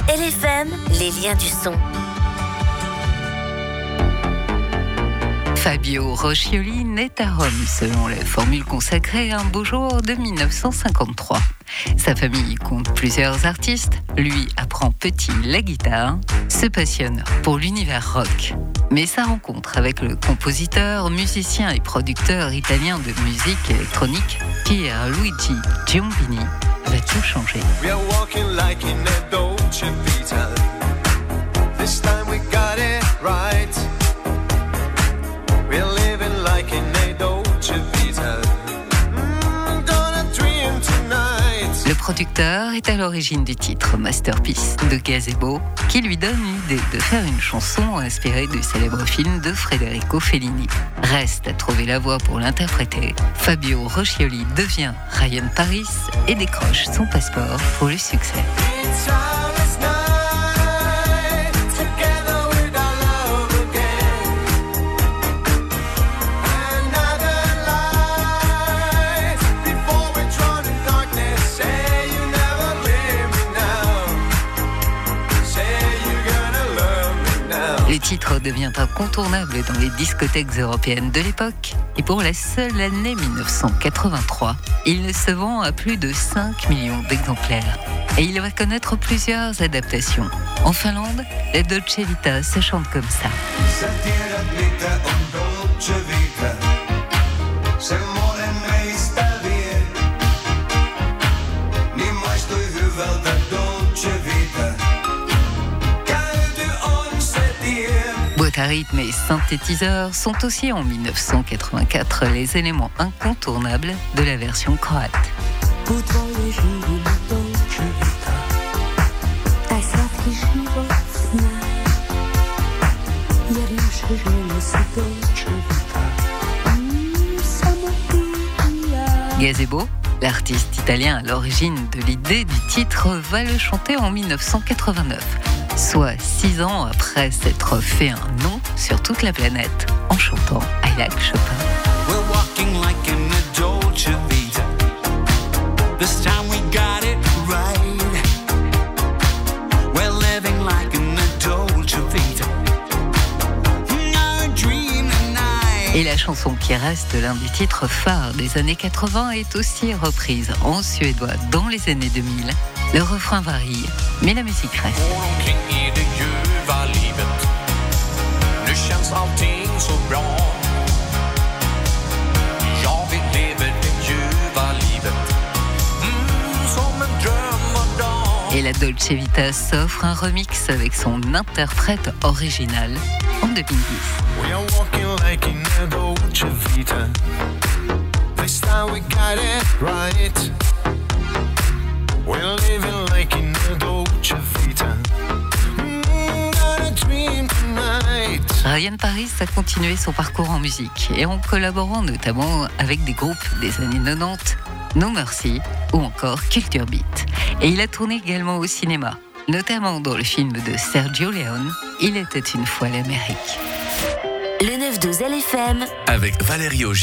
LFM, les liens du son. Fabio Roscioli naît à Rome, selon la formule consacrée un beau jour de 1953. Sa famille compte plusieurs artistes. Lui apprend petit la guitare, se passionne pour l'univers rock. Mais sa rencontre avec le compositeur, musicien et producteur italien de musique électronique, Pierluigi Giombini, va tout changer. We are walking like in a Dolce Vita. This time we got it right. We're living like in a Dolce Vita. Gonna dream tonight. Le producteur est à l'origine du titre Masterpiece de Gazebo, qui lui donne l'idée de faire une chanson inspirée du célèbre film de Federico Fellini. Reste à trouver la voix pour l'interpréter. Fabio Roscioli devient Ryan Paris et décroche son passeport pour le succès. It's our night. Together with our love again. Another light. Before we drown in darkness. Say you never leave me now. Say you're gonna love me now. Le titre devient incontournable dans les discothèques européennes de l'époque et pour la seule année 1983, il se vend à plus de 5 millions d'exemplaires. Et il va connaître plusieurs adaptations. En Finlande, la Dolce Vita se chante comme ça. Sä tiedät mitä on Dolce Vita. Semmoinen meistä vie. Niin maistui hyvältä Dolce Vita. Käyty on se tie. Boîte à rythme et synthétiseurs sont aussi en 1984 les éléments incontournables de la version croate. U tvoje živim Dolce Vita, taj slatki život zna, jer naše želje su Dolce Vita, samo ti i ja. Gazebo, l'artiste italien à l'origine de l'idée du titre, va le chanter en 1989, soit 6 ans après s'être fait un nom sur toute la planète en chantant I Like Chopin. We're walking like in a Dolce Vita. This time we got it right. We're living like in a Dolce Vita. No dream tonight. Et la chanson qui reste l'un des titres phares des années 80 est aussi reprise en suédois dans les années 2000. Le refrain varie, mais la musique reste. Går omkring i det ljuva livet. Nu känns allting så bra. Jag vill leva det ljuva livet. Som en dröm var dag. Et la Dolce Vita s'offre un remix avec son interprète original en 2010. We are walking like in a Dolce Vita. This time we got it right. We're living like in a Dolce Vita. Gonna dream tonight. Ryan Paris a continué son parcours en musique et en collaborant notamment avec des groupes des années 90, No Mercy ou encore Culture Beat. Et il a tourné également au cinéma, notamment dans le film de Sergio Leone, Il était une fois l'Amérique. Le 9-12 LFM. Avec Valérie Augier.